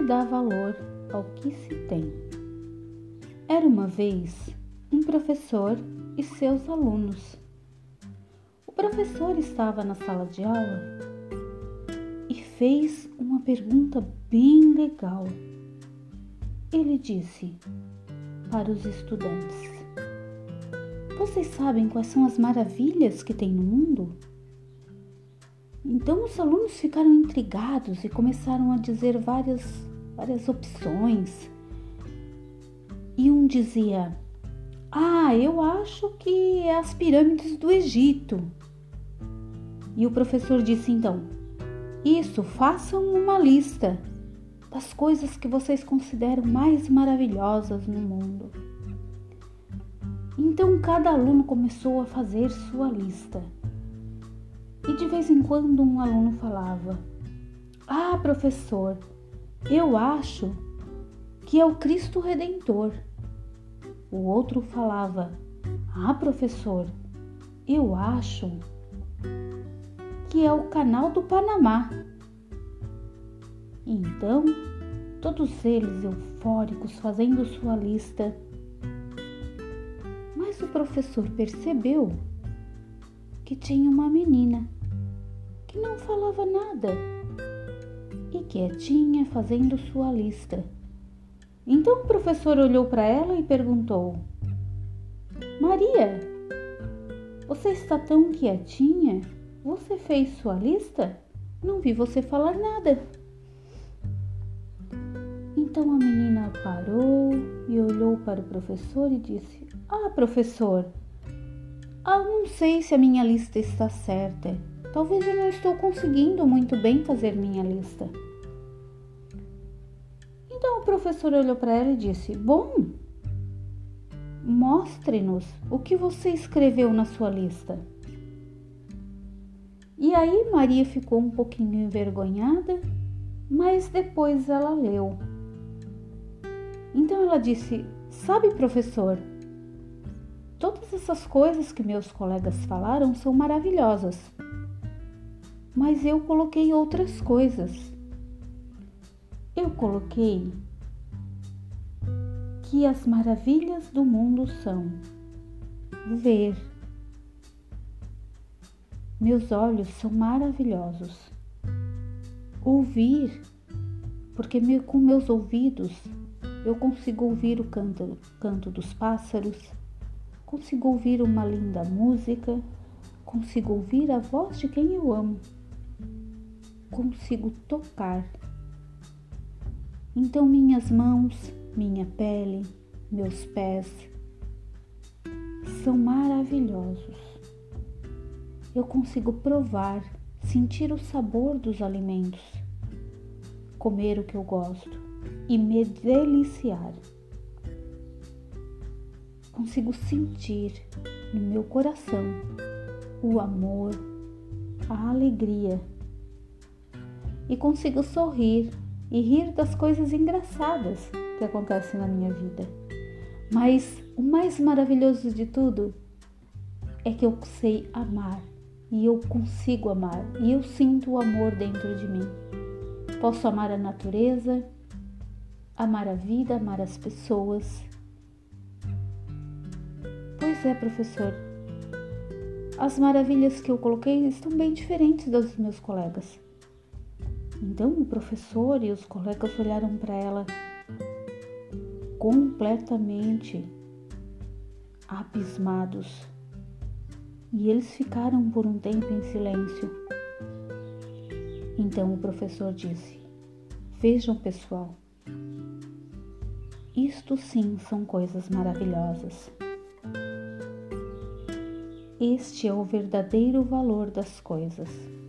se dá valor ao que se tem. Era uma vez um professor e seus alunos. O professor estava na sala de aula e fez uma pergunta bem legal. Ele disse para os estudantes: vocês sabem quais são as maravilhas que tem no mundo? Então os alunos ficaram intrigados e começaram a dizer várias opções. E um dizia: eu acho que é as pirâmides do Egito. E o professor disse então: isso, façam uma lista das coisas que vocês consideram mais maravilhosas no mundo. Então cada aluno começou a fazer sua lista. E de vez em quando um aluno falava: professor, eu acho que é o Cristo Redentor. O outro falava: professor, eu acho que é o Canal do Panamá. Então, todos eles eufóricos fazendo sua lista. Mas o professor percebeu que tinha uma menina que não falava nada e quietinha fazendo sua lista. Então o professor olhou para ela e perguntou: Maria, você está tão quietinha? Você fez sua lista? Não vi você falar nada. Então a menina parou e olhou para o professor e disse: professor, não sei se a minha lista está certa. Talvez eu não estou conseguindo muito bem fazer minha lista. Então o professor olhou para ela e disse: bom, mostre-nos o que você escreveu na sua lista. E aí Maria ficou um pouquinho envergonhada, mas depois ela leu. Então ela disse: sabe, professor, todas essas coisas que meus colegas falaram são maravilhosas, mas eu coloquei outras coisas. Eu coloquei que as maravilhas do mundo são ver. Meus olhos são maravilhosos. Ouvir, porque com meus ouvidos eu consigo ouvir o canto dos pássaros, consigo ouvir uma linda música, consigo ouvir a voz de quem eu amo, consigo tocar. Então minhas mãos, minha pele, meus pés são maravilhosos. Eu consigo provar, sentir o sabor dos alimentos, comer o que eu gosto e me deliciar. Consigo sentir no meu coração o amor, a alegria, e consigo sorrir e rir das coisas engraçadas que acontecem na minha vida. Mas o mais maravilhoso de tudo é que eu sei amar, e eu consigo amar, e eu sinto o amor dentro de mim. Posso amar a natureza, amar a vida, amar as pessoas. Pois é, professor, as maravilhas que eu coloquei estão bem diferentes das dos meus colegas. Então o professor e os colegas olharam para ela completamente abismados. E eles ficaram por um tempo em silêncio. Então o professor disse: vejam, pessoal, isto sim são coisas maravilhosas. Este é o verdadeiro valor das coisas.